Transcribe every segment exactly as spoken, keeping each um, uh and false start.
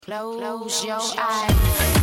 Close your eyes.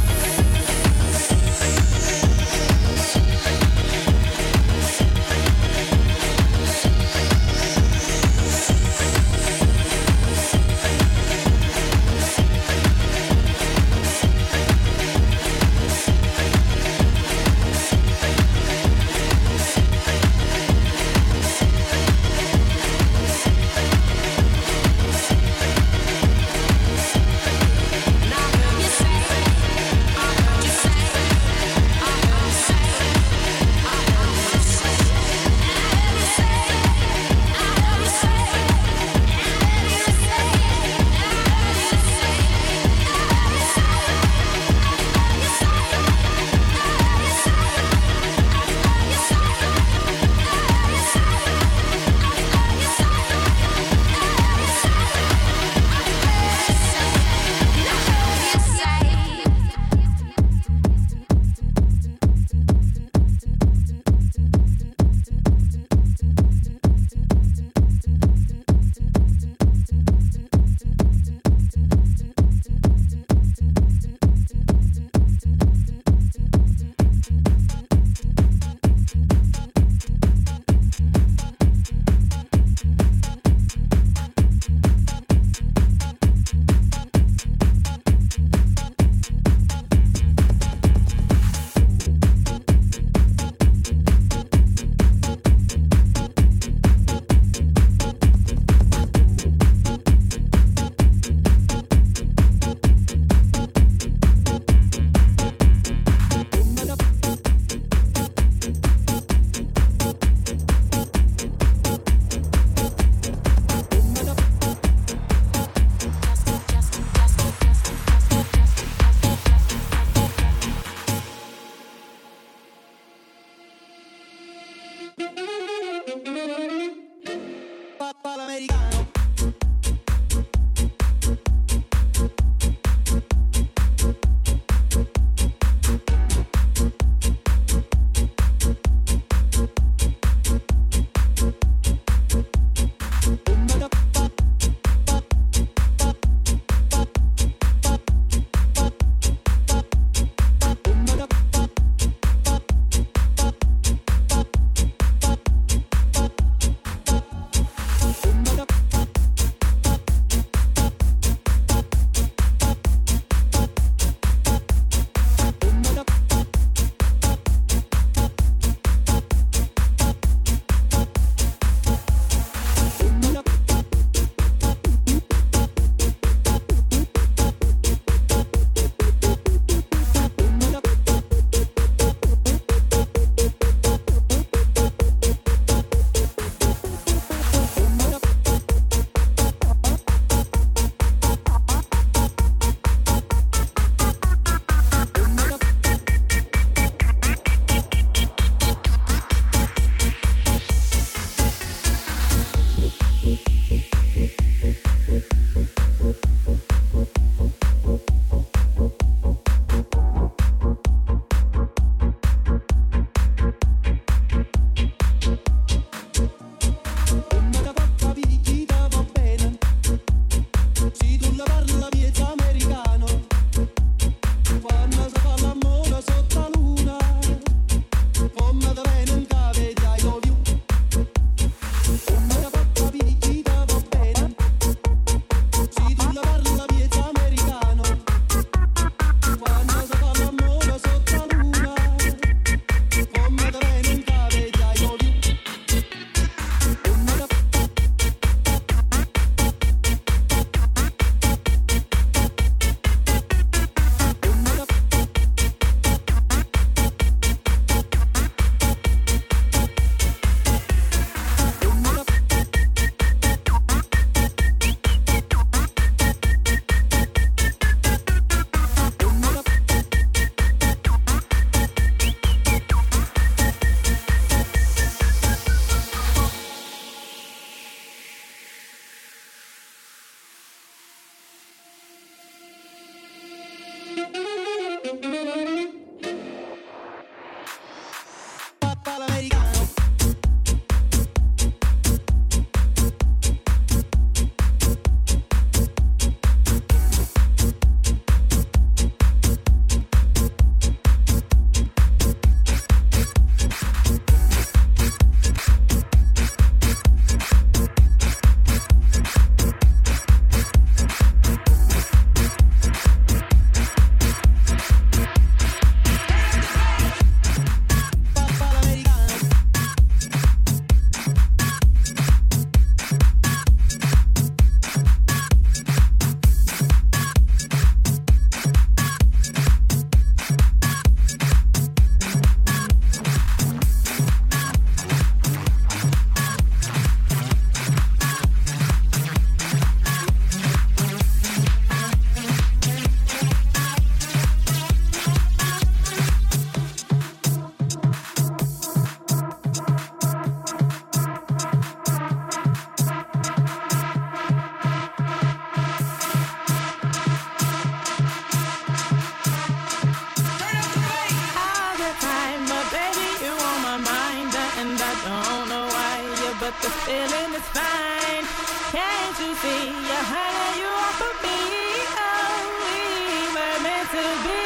but the feeling is fine. Can't you see, you're hanging you off of me? Oh, we were meant to be,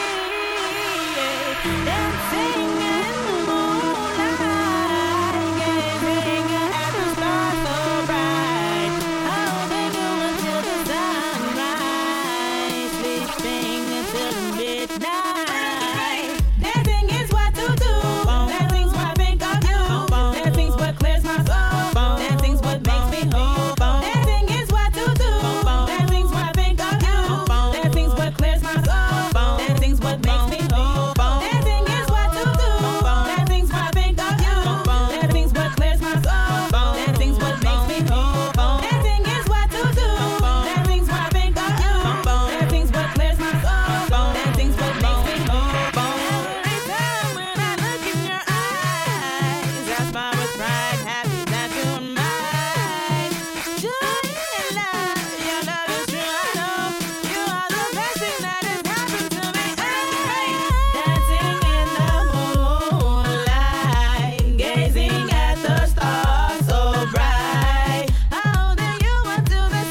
yeah. Dancing in the moonlight, gazing at the stars so bright, holding you until the sunrise, sleeping until the midnight. Dancing is what to do. Dancing's what I think of you. Dancing's what clears my soul. Dancing's what makes me whole. Dancing is what to do. Dancing's what I think of you. Dancing's what clears my soul. Dancing's what makes me whole. Dancing is what to do. Dancing's what I think of you. Dancing's what clears my soul. Dancing's what makes me whole. Dancing is what to do. Dancing's what I think of you. Dancing's what clears my soul. Dancing's what makes me whole. Every time when I look in your eyes, I smile with pride, happy that you're mine. Joy and love, your love is true, I know. You are the best thing that has happened to me. Dancing in the moonlight, gazing at the stars so bright, holding you until the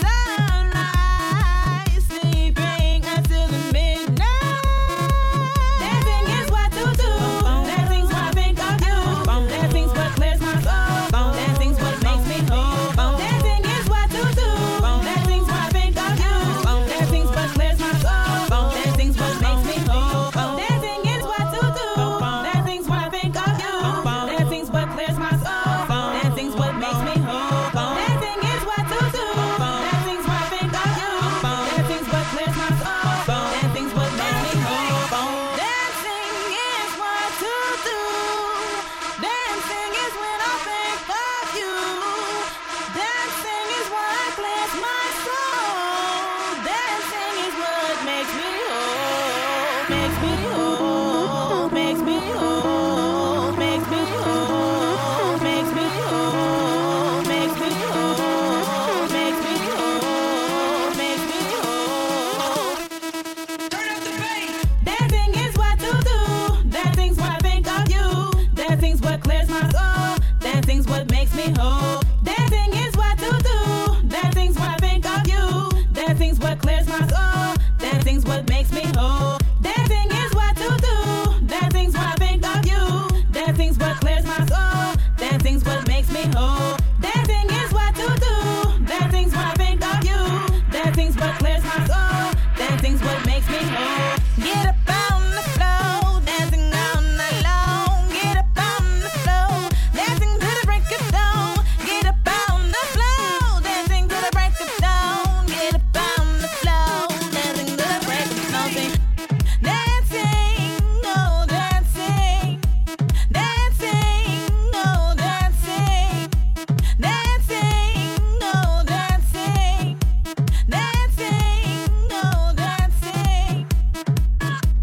sunrise, sleeping until the midnight. Dancing is what to do. Dancing's what I think of you. Dancing's what clears my soul. Dancing's what makes me whole. Dancing is what to do. Dancing's what I think of you. Dancing's what clears my soul. Dancing's what makes me whole. Dancing is what to do. Dancing's what I think of you. Dancing's what clears my soul. Dancing's what makes me whole. Dancing is what to do. Dancing's what I think of you. Dancing's what clears my soul. Dancing's what makes me whole. Dancing is what to do. Dancing is when I think of you. Dancing is what clears my soul. Dancing is what makes me whole. Makes me whole. Makes me whole. Makes me whole. Makes me whole. Makes me whole. Makes me whole. Makes me whole. Turn up the bass. Dancing is what to do. Dancing's what I think of you. Dancing's what clears my soul. Dancing's what makes me whole. Dancing is what to do. Dancing's what I think of you. Dancing's what clears my soul. Dancing's what makes me whole. Dancing is what to do. Dancing's what I think of you. Dancing's what clears my soul. Dancing's what makes me whole. Dancing is what to do. Dancing's what I think of you. Dancing's what clears my soul. Dancing's what makes me whole. Get up on the floor, dancing all night long. Get up on the floor, dancing to the break of dawn. Get up on the floor, dancing to the break of dawn. Get up on the floor, dancing to the break of dawn. Sing. Dancing, oh dancing, dancing, oh dancing, dancing, oh dancing, dancing, oh dancing.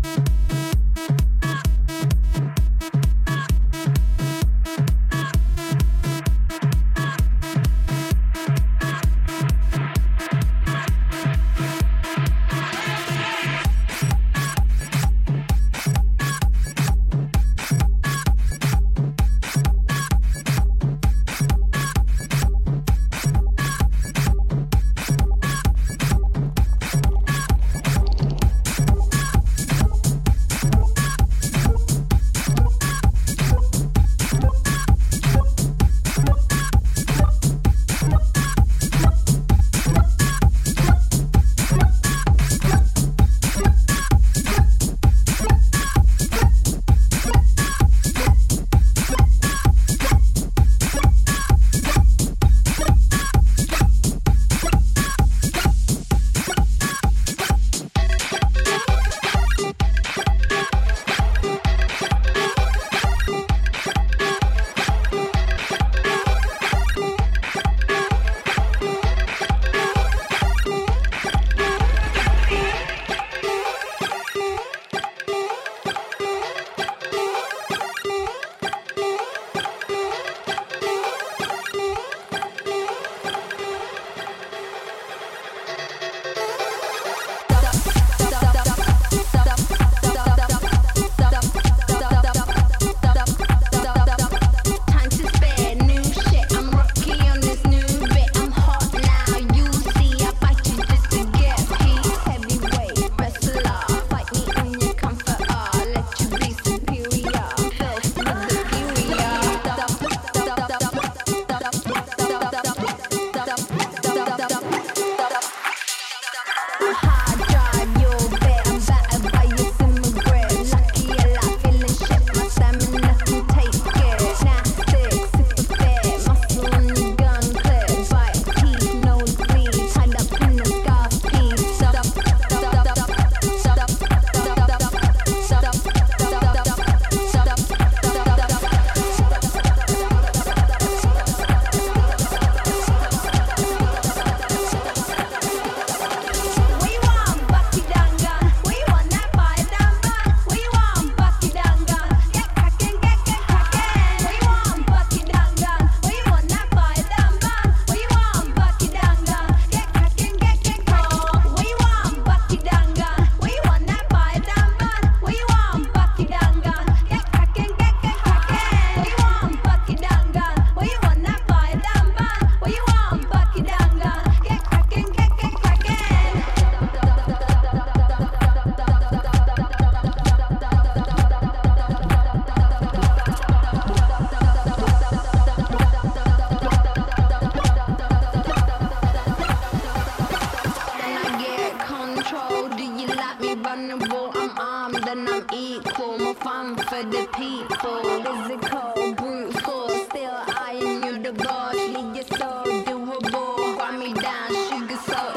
vulnerable, I'm armed and I'm equal. More fun for the people. Physical, brute force. Still eyeing you the boss. Leave your soul doable. Grind me down, sugar soul.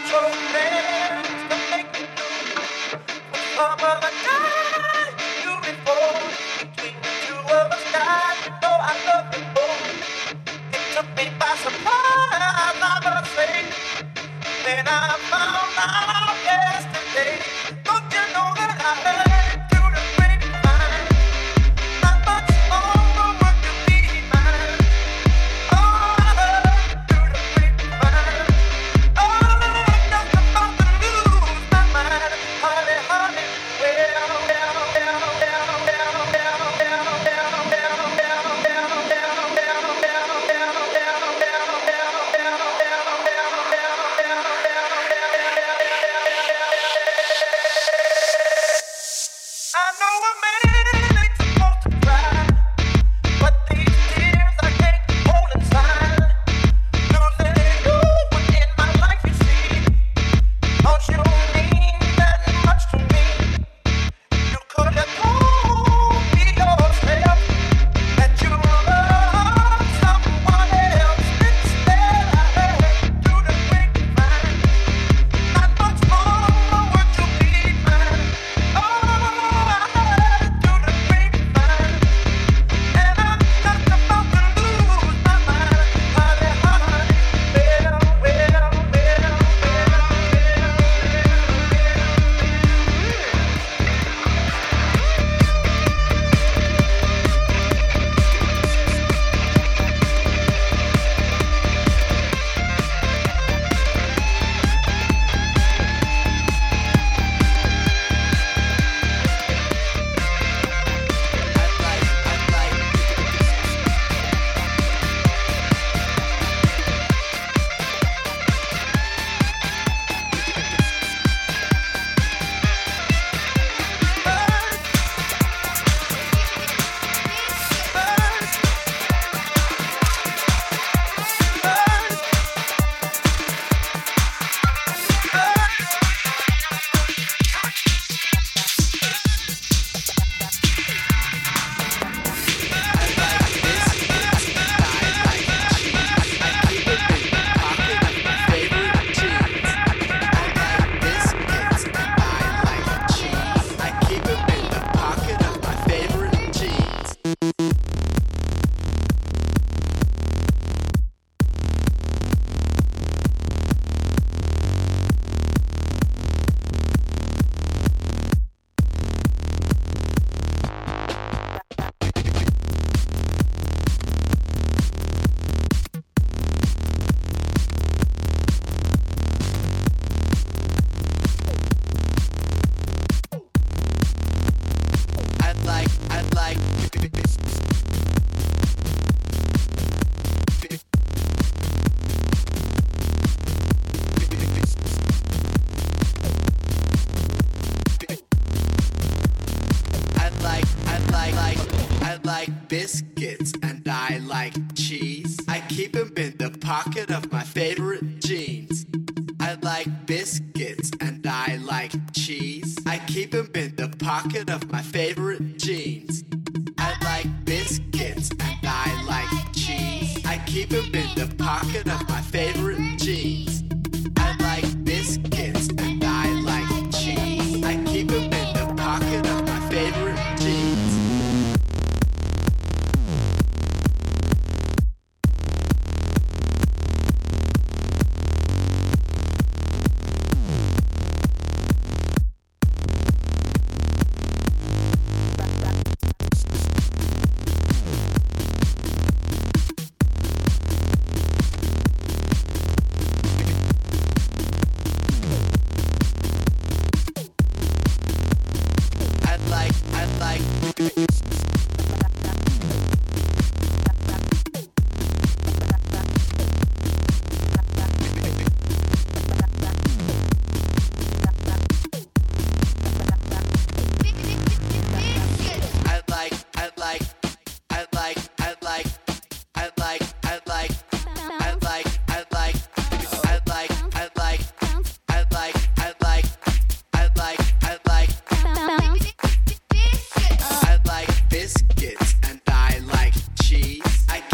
biscuits and I like cheese. I keep them in the pocket of my favorite jeans. I like biscuits and I like cheese. I keep them in the pocket of my favorite jeans. I like biscuits and I like cheese. I keep them in the pocket of my favorite jeans. I like biscuits and I like cheese. I keep them in the pocket of my favorite jeans.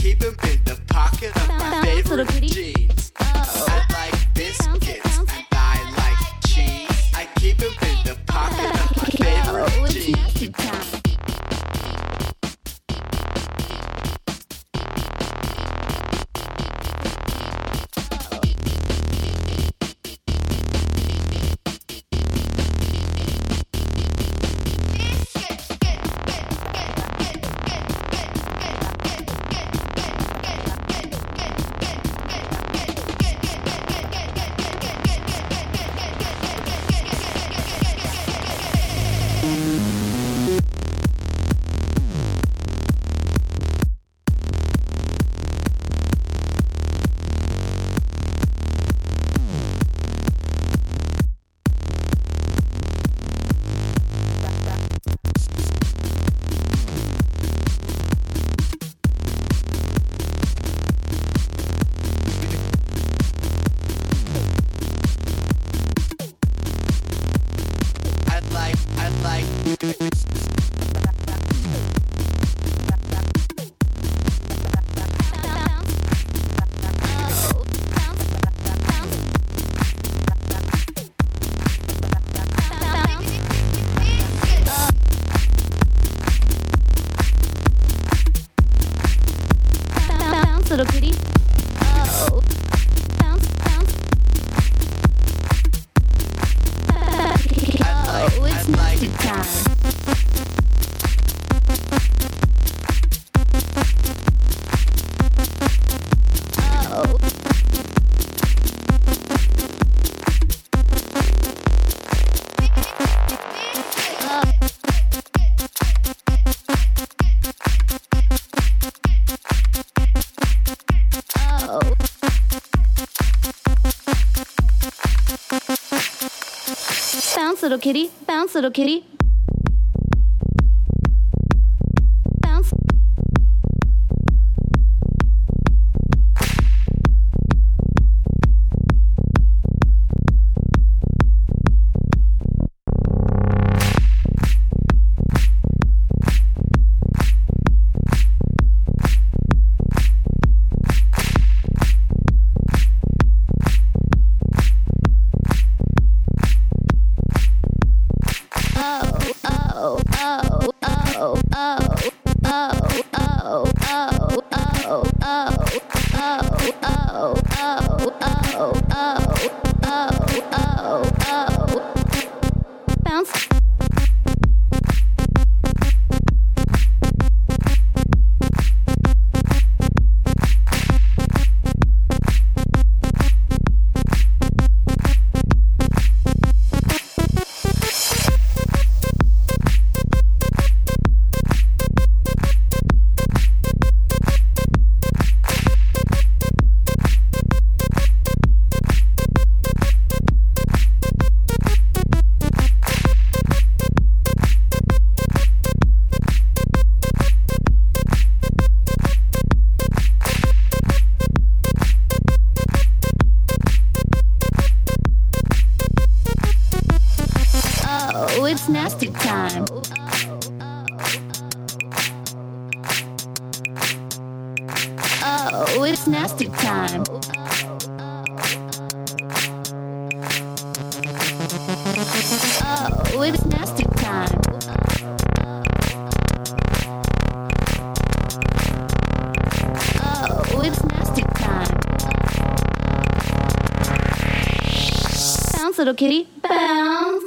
Pocket of my favorite jeans. I like biscuits and I Bounce, little kitty, bounce, little kitty. Bounce. It's nasty time. Oh, it's nasty time. Oh, it's nasty time. Oh, it's nasty time. Bounce, little kitty, bounce.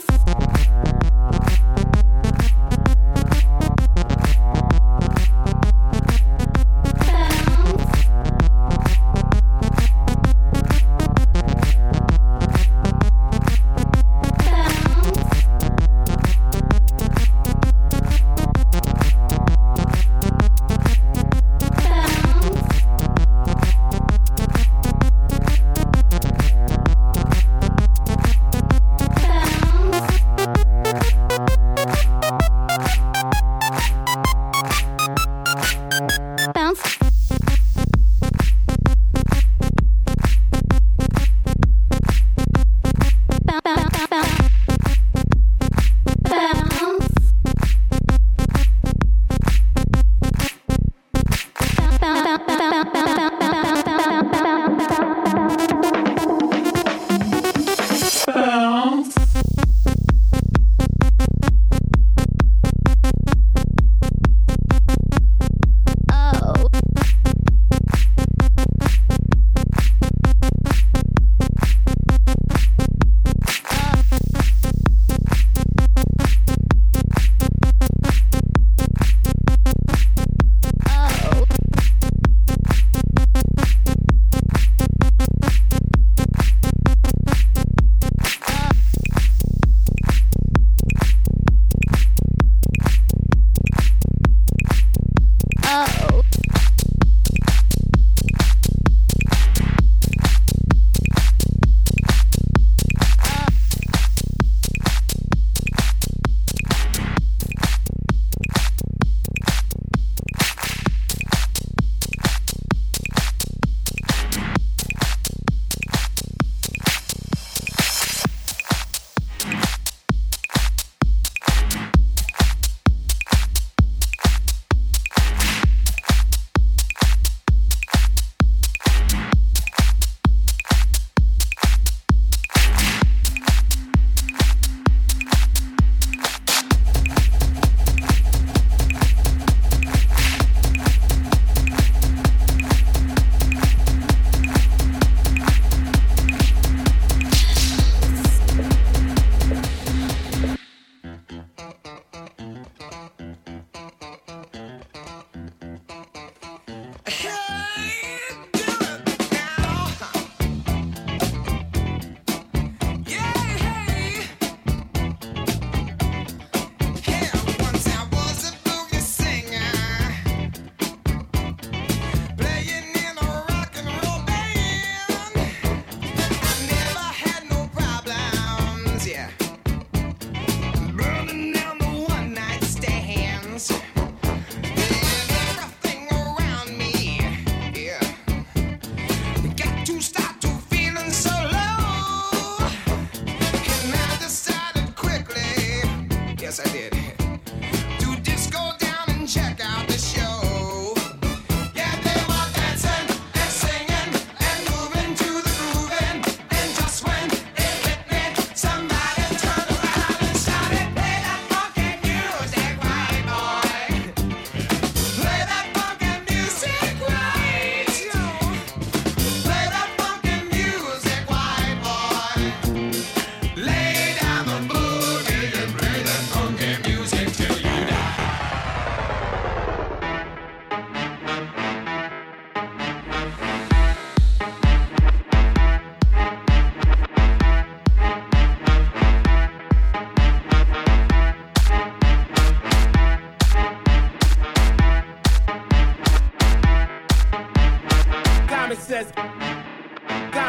Bounce.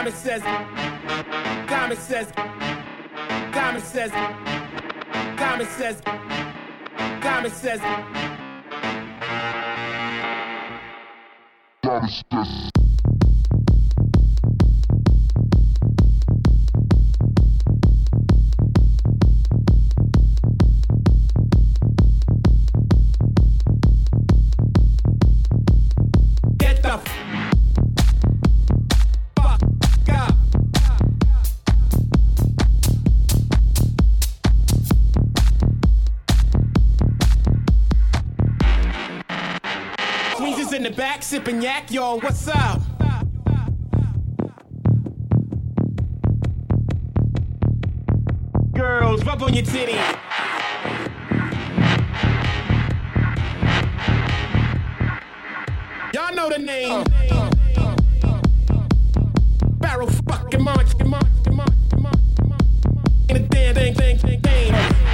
Diamond says, Diamond says, Diamond says, Diamond says, Diamond says, Diamond says. In the back, sipping yak, yo, what's up? Girls, rub on your titty. Y'all know the name. Uh, uh, uh, uh. Barrel fucking march, march, march, march, march. In a damn thing, thing, thing, thing.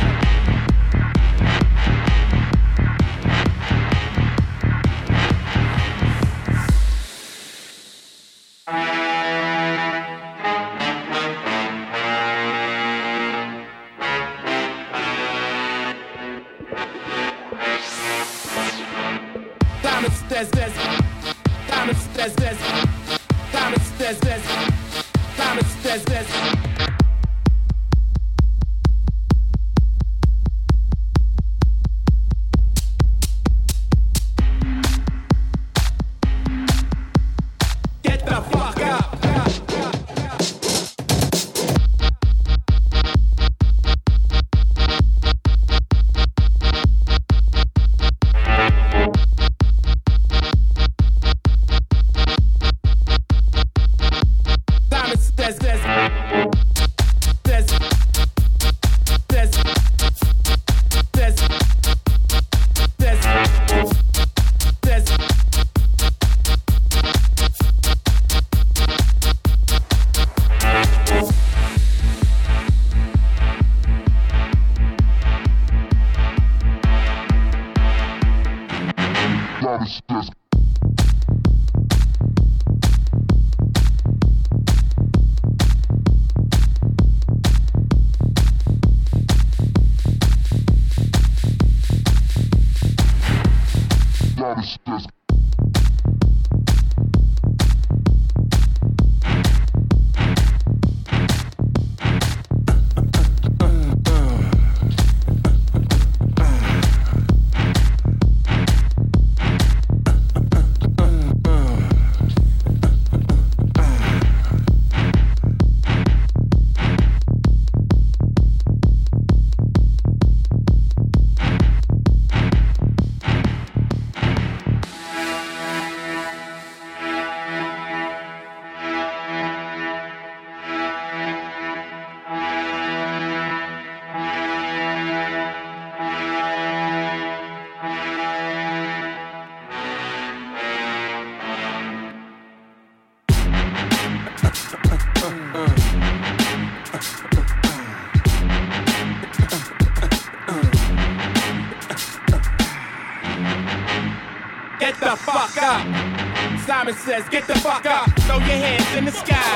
Get the fuck up. Simon says, get the fuck up. Throw your hands in the sky.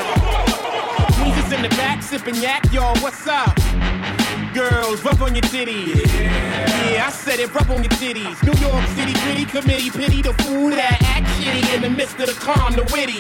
Weezer's in the back, sipping yak, yo, what's up? Girls, rub on your titties. Yeah. yeah, I said it, rub on your titties. New York City gritty committee, pity the fool that act shitty in the midst of the calm, the witty.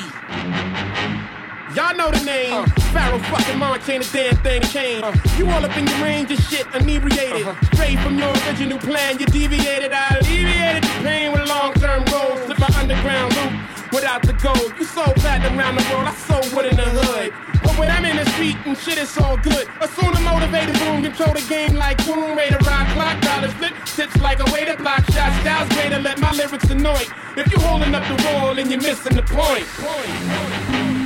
Y'all know the name. Uh, Pharaoh fucking March ain't a damn thing to change. Uh, you all up in your range of shit, inebriated. Uh-huh. Straight from your original plan, you deviated. I alleviated the pain with long-term goals. Slip my underground loop without the gold. You sold platinum around the world, I sold wood in the hood. But when I'm in the street and shit, it's all good. Assume the motivated boom, control the game like boom. Raider rock, clock, dollars flip, tips like a way to block shots. Styles greater, let my lyrics annoy. If you holding up the wall and you're missing the point. point, point.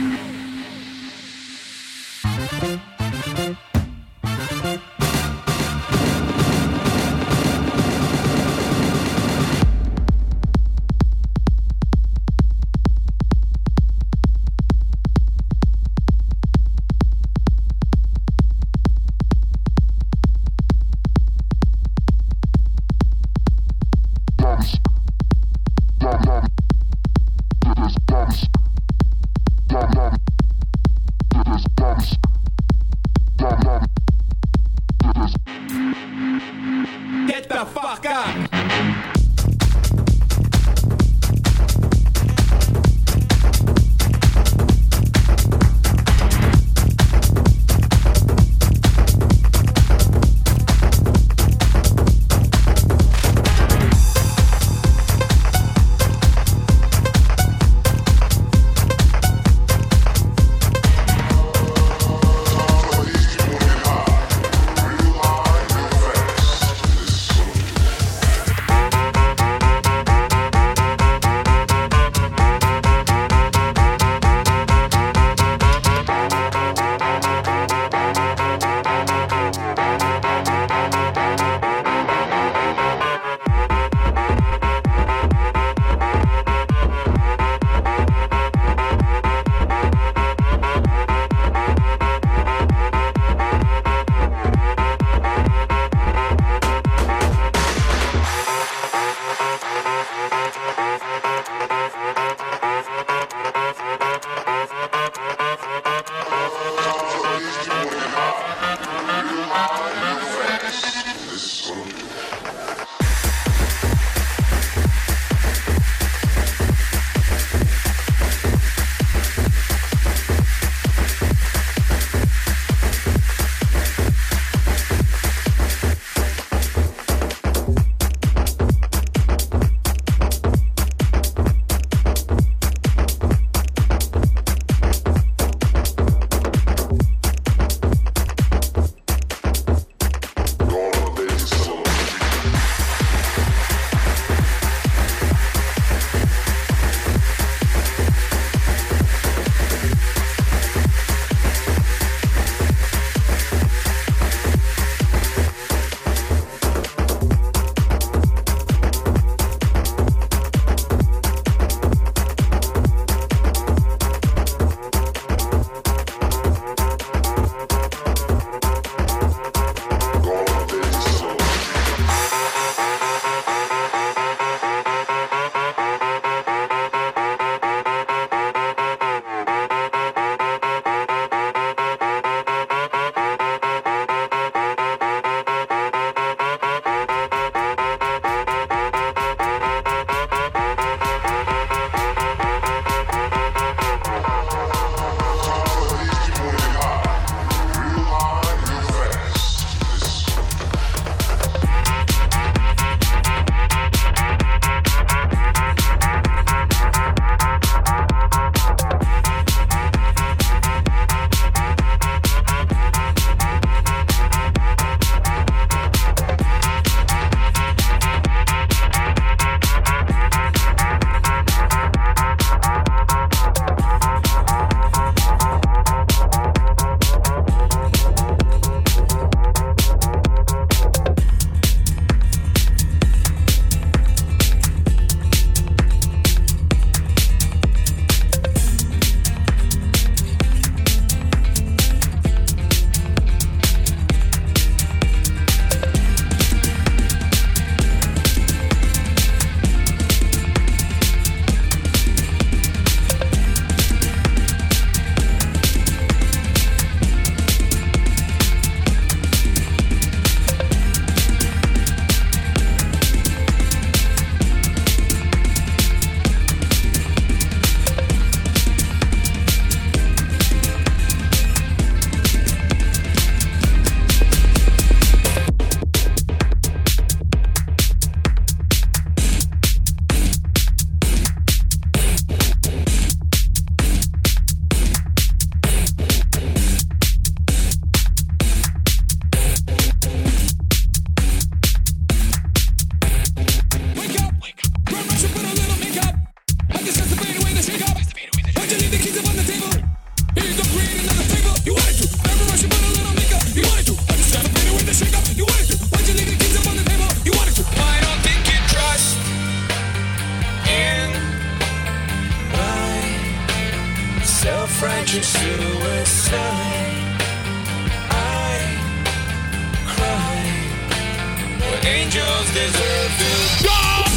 suicide. I cry when angels deserve to go.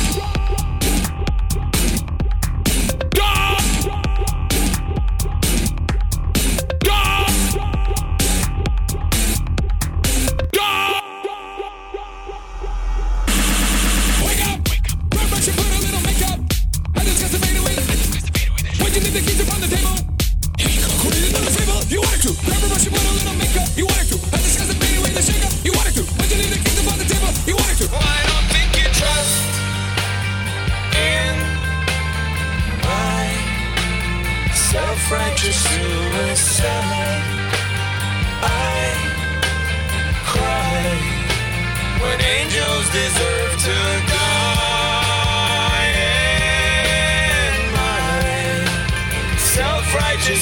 Self-righteous suicide. I cry when angels deserve to die. In my self-righteous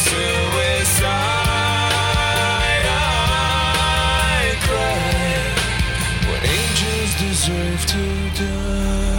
suicide, I cry when angels deserve to die.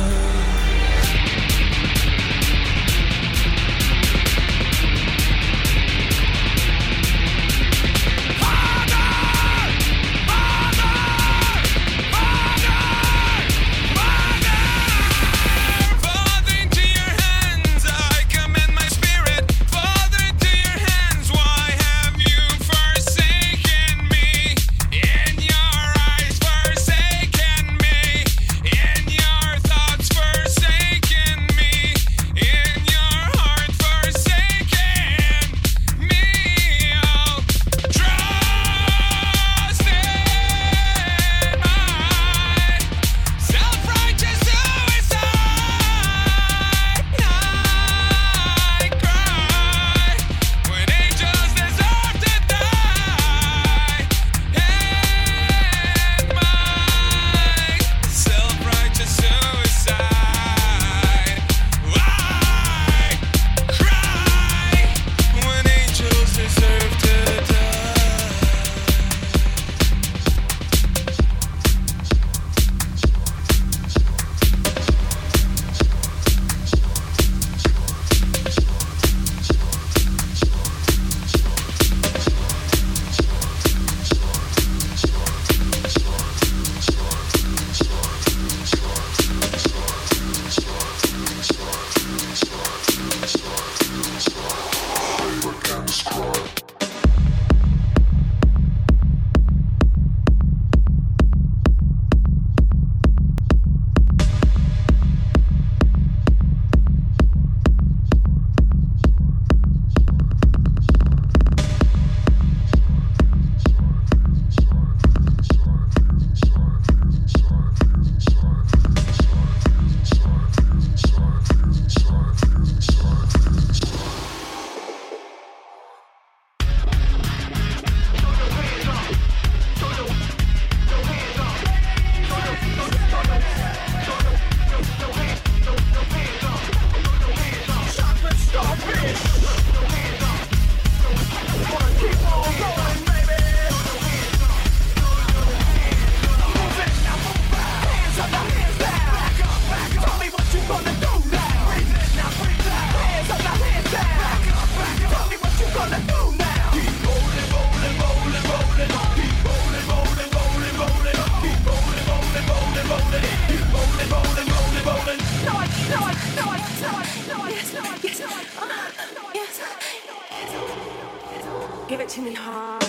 Give it to me hard.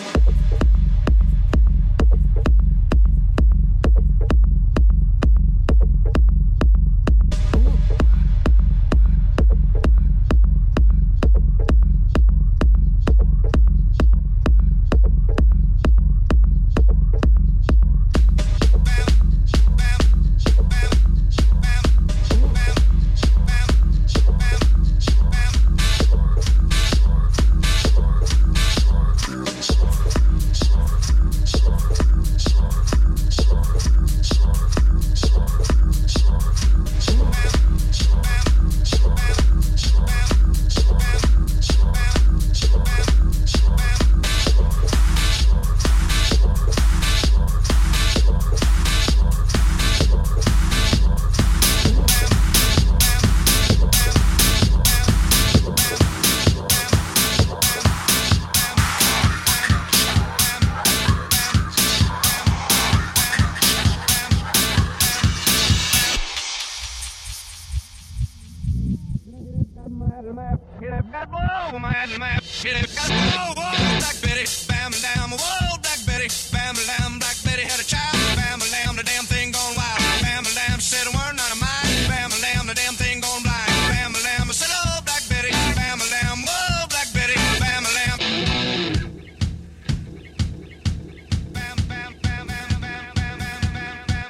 Whoa, whoa, Black Betty, bam, lamb. Whoa, Black Betty, bam, lamb. Black Betty had a child, bam, lamb. The damn thing gone wild. Bam, lamb said a word, not a mind. Bam, lamb. The damn thing gone blind. Bam, lamb. I said, oh, Black Betty, bam, lamb. Whoa, Black Betty, bam, lamb. Bam, bam, bam, bam, bam, bam, bam,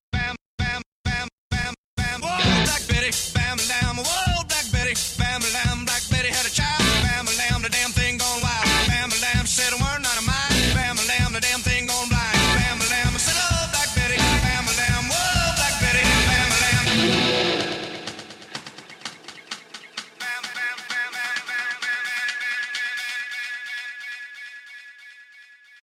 Whoa, Black Betty, bam, lamb. Whoa, Black Betty, bam, lamb.